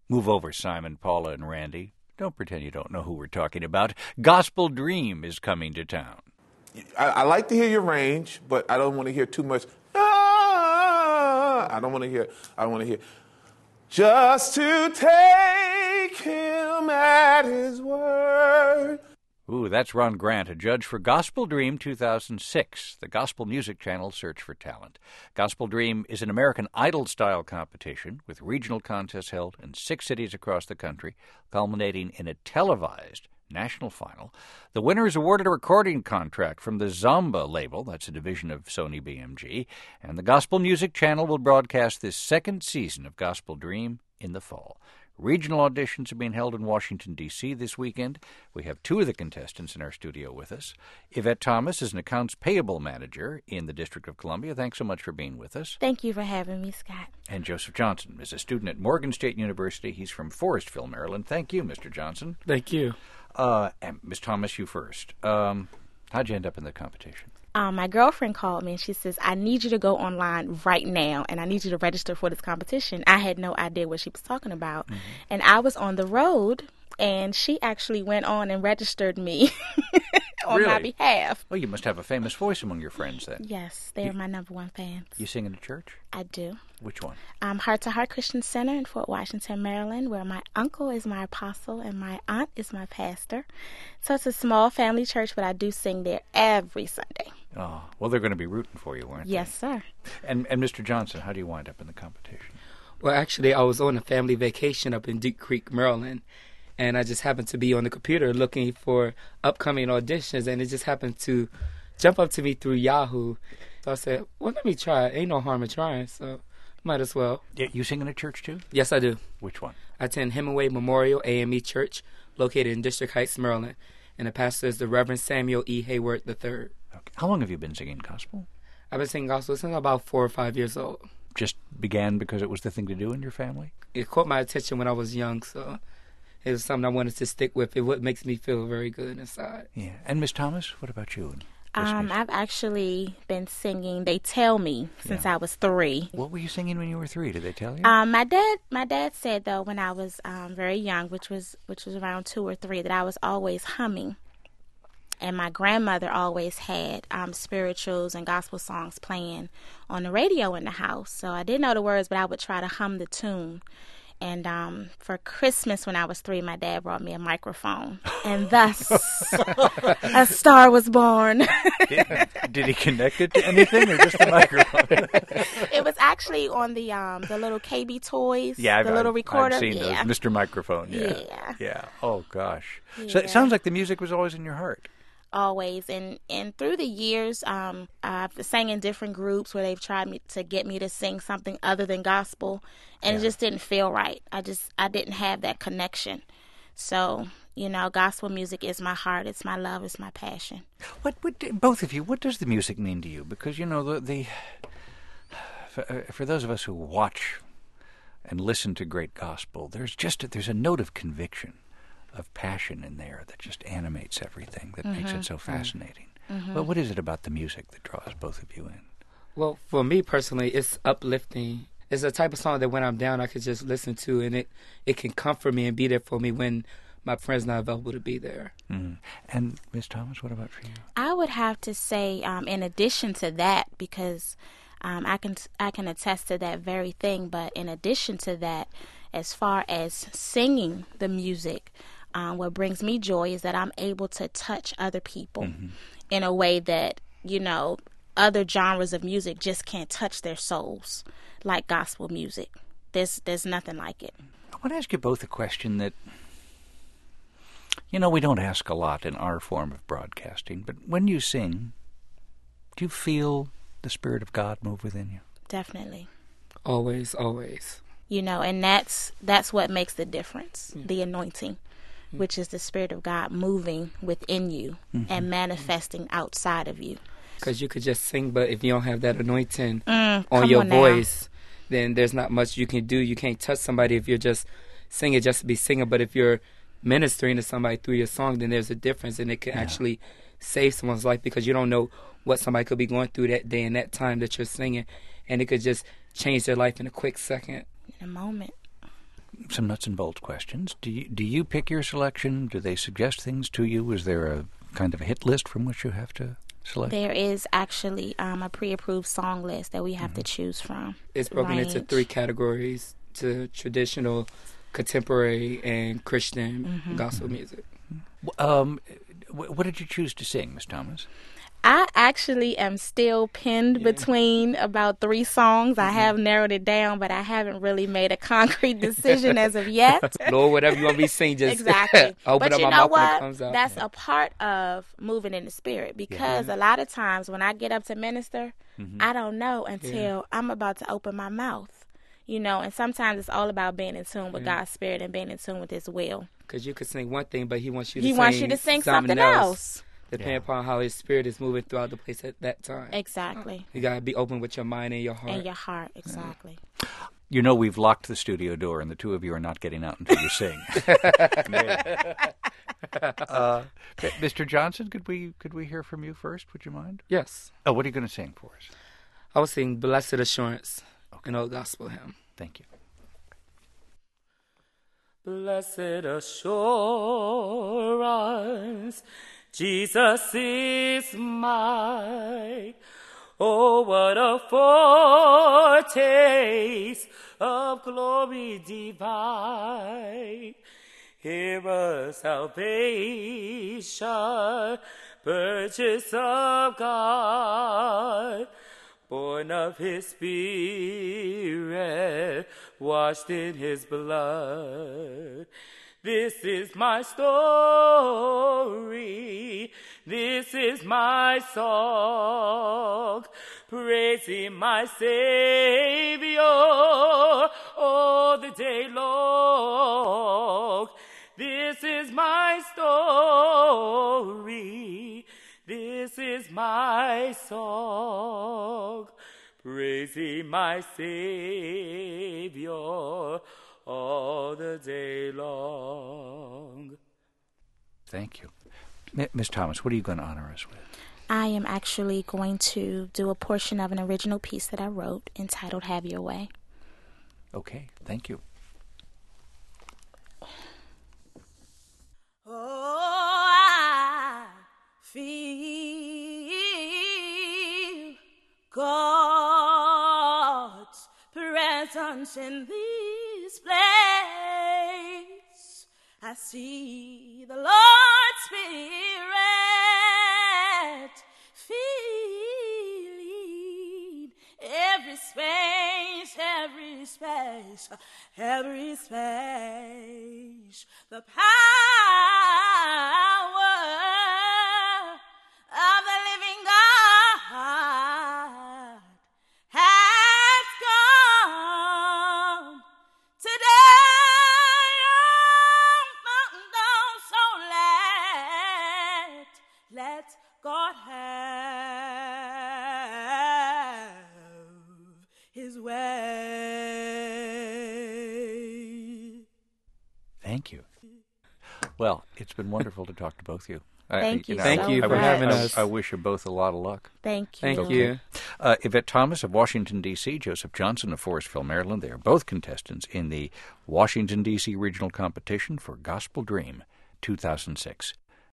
Move over, Simon, Paula, and Randy. Don't pretend you don't know who we're talking about. Gospel Dream is coming to town. I like to hear your range, but I don't want to hear too much. I don't want to hear. Just to take him at his word. Ooh, that's Ron Grant, a judge for Gospel Dream 2006, the Gospel Music Channel Search for Talent. Gospel Dream is an American Idol-style competition with regional contests held in 6 cities across the country, culminating in a televised national final. The winner is awarded a recording contract from the Zomba label, that's a division of Sony BMG, and the Gospel Music Channel will broadcast this second season of Gospel Dream in the fall. Regional auditions are being held in Washington, D.C. this weekend. We have 2 of the contestants in our studio with us. Yvette Thomas is an accounts payable manager in the District of Columbia. Thanks so much for being with us. Thank you for having me, Scott. And Joseph Johnson is a student at Morgan State University. He's from Forestville, Maryland. Thank you, Mr. Johnson. Thank you. And Ms. Thomas, you first. How'd you end up in the competition? My girlfriend called me and she says, I need you to go online right now and I need you to register for this competition. I had no idea what she was talking about. Mm-hmm. And I was on the road and she actually went on and registered me on my behalf. Well, you must have a famous voice among your friends then. Yes, they're my number one fans. You sing in a church? I do. Which one? Heart to Heart Christian Center in Fort Washington, Maryland, where my uncle is my apostle and my aunt is my pastor. So it's a small family church, but I do sing there every Sunday. Oh, well, they're going to be rooting for you, weren't they? Yes, sir. And Mr. Johnson, how do you wind up in the competition? Well, actually, I was on a family vacation up in Deep Creek, Maryland, and I just happened to be on the computer looking for upcoming auditions, and it just happened to jump up to me through Yahoo. So I said, well, let me try it. Ain't no harm in trying, so might as well. Yeah, you sing in a church, too? Yes, I do. Which one? I attend Hemingway Memorial AME Church, located in District Heights, Maryland, and the pastor is the Reverend Samuel E. Hayward III. Okay. How long have you been singing gospel? I've been singing gospel since about 4 or 5 years old. Just began because it was the thing to do in your family? It caught my attention when I was young, so it was something I wanted to stick with. It what makes me feel very good inside. Yeah. And Miss Thomas, what about you? I've actually been singing, they tell me, since I was 3. What were you singing when you were 3? Did they tell you? My dad said, though, when I was very young, which was around 2 or 3, that I was always humming. And my grandmother always had spirituals and gospel songs playing on the radio in the house. So I didn't know the words, but I would try to hum the tune. And for Christmas when I was 3, my dad brought me a microphone. And thus, a star was born. Did he connect it to anything or just the microphone? It was actually on the little KB Toys, the little recorder. I've seen those, Mr. Microphone. Yeah. Oh, gosh. Yeah. So it sounds like the music was always in your heart. Always. And through the years, I've sang in different groups where they've tried to get me to sing something other than gospel, and it just didn't feel right. I didn't have that connection. So, gospel music is my heart, it's my love, it's my passion. What both of you, what does the music mean to you? Because, for those of us who watch and listen to great gospel, there's a note of conviction, of passion in there that just animates everything, that makes it so fascinating. Mm-hmm. But what is it about the music that draws both of you in? Well, for me personally, it's uplifting. It's a type of song that when I'm down, I can just listen to, and it can comfort me and be there for me when my friend's not available to be there. Mm-hmm. And Ms. Thomas, what about for you? I would have to say, in addition to that, because I can attest to that very thing, but in addition to that, as far as singing the music, what brings me joy is that I'm able to touch other people in a way that, other genres of music just can't touch their souls like gospel music. There's nothing like it. I want to ask you both a question that, we don't ask a lot in our form of broadcasting, but when you sing, do you feel the Spirit of God move within you? Definitely. Always, always. And that's what makes the difference, the anointing, which is the Spirit of God moving within you and manifesting outside of you. Because you could just sing, but if you don't have that anointing on your voice, then there's not much you can do. You can't touch somebody if you're just singing just to be singing. But if you're ministering to somebody through your song, then there's a difference, and it can actually save someone's life, because you don't know what somebody could be going through that day and that time that you're singing, and it could just change their life in a quick second. In a moment. some nuts and bolts questions. Do you pick your selection? Do they suggest things to you? Is there a kind of a hit list from which you have to select? There is actually a pre-approved song list that we have to choose from. It's broken into 3 categories: to traditional, contemporary, and Christian gospel music. What did you choose to sing, Miss Thomas? I actually am still pinned between about 3 songs. I have narrowed it down, but I haven't really made a concrete decision as of yet. Lord, whatever you want me to sing, just exactly. open but up you my know mouth what? and it comes out. That's a part of moving in the spirit, because a lot of times when I get up to minister, I don't know until I'm about to open my mouth. You know, and sometimes it's all about being in tune with God's spirit and being in tune with His will. Because you could sing one thing, but He wants you to sing something else. Depending upon how His Spirit is moving throughout the place at that time. Exactly. You got to be open with your mind and your heart. And your heart, exactly. You know, we've locked the studio door, and the 2 of you are not getting out until you sing. Mr. Johnson, could we hear from you first? Would you mind? Yes. Oh, what are you going to sing for us? I will sing Blessed Assurance, an old gospel hymn. Thank you. Blessed assurance, Jesus is mine. Oh, what a foretaste of glory divine. Here a salvation, purchase of God, born of His Spirit, washed in His blood. This is my story, this is my song, praising my Savior all the day long. This is my story, this is my song, praising my Savior all the day long. Thank you. Miss Thomas, what are you going to honor us with? I am actually going to do a portion of an original piece that I wrote entitled Have Your Way. Okay, thank you. Oh, I feel God's presence in this place. I see the Lord's Spirit filling every space, every space, every space. The power of the living God has come today. So let God have His way. Thank you. Well, it's been wonderful to talk to both of you. Thank you Thank you for having us. I wish you both a lot of luck. Thank you. Thank you. Yvette Thomas of Washington, D.C., Joseph Johnson of Forestville, Maryland. They are both contestants in the Washington, D.C. Regional Competition for Gospel Dream 2006.